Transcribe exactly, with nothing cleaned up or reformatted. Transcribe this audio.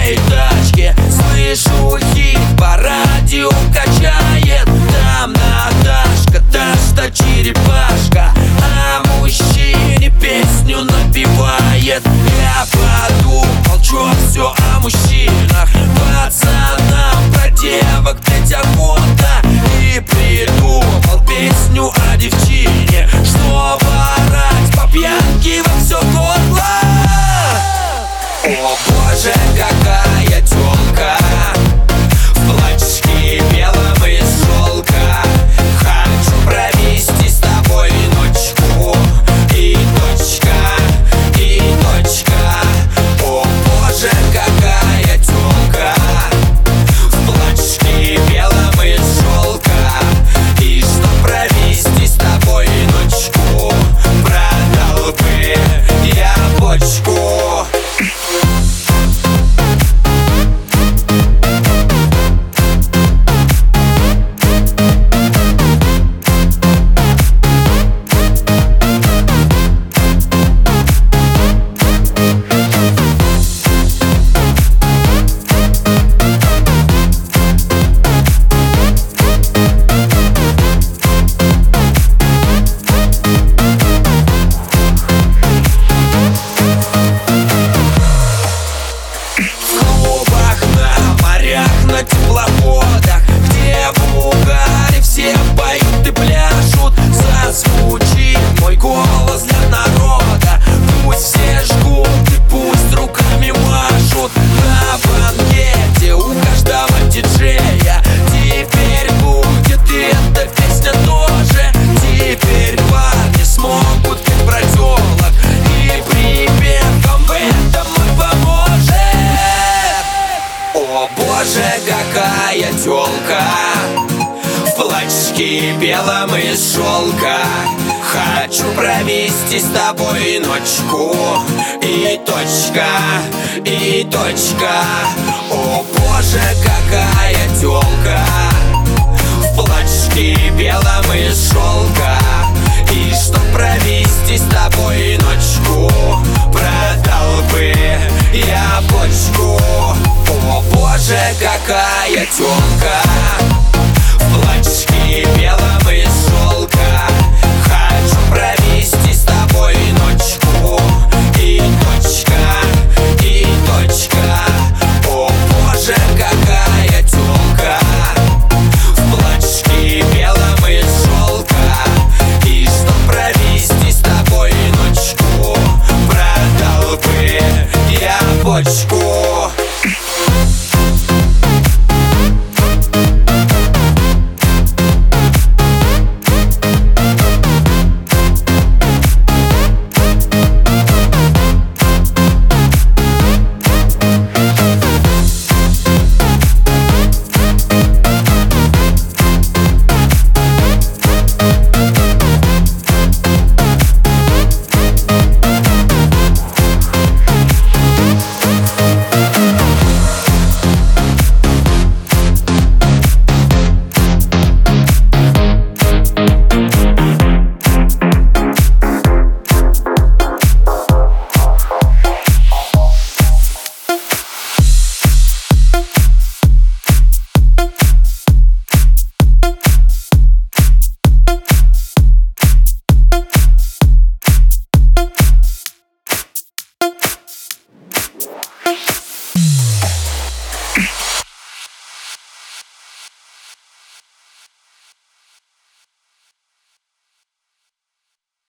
своей тачке. Слышу хит, по радио качает. Там Наташка, та что черепашка, а мужчине песню напевает. Я подумал, чё все о мужчинах, пацанам про девок петь охота. И придумал песню о девчине, что орать по пьянке во все горло. О боже, какая тёлка в платьишке белом из шелка. Хочу провести с тобой ночку. И точка, и точка. О боже, какая тёлка в платьишке белом из шелка. И чтоб провести с тобой ночку, продал бы я бочку. На теплоходах, где в угаре все поют и пляшут, зазвучит мой голос для народа. Пусть все жгут и пусть руками машут. На банкете у каждого диджея теперь будет и эта песня тоже. Теперь парни смогут петь про тёлок, и припевом в этом мы поможем. О боже, какая тёлка в платьишке белом из шелка. Хочу провести с тобой ночку. И точка, и точка. О боже, какая тёлка в платьишке белом из шелка. И чтоб провести с тобой ночку, продал бы я бочку. О боже, какая тёлка в платьишке белом из шелка. Хочу провести с тобой ночку. И точка, и точка. О боже, какая тёлка в платьишке белом из шелка. И чтоб провести с тобой ночку, продал бы я бочку.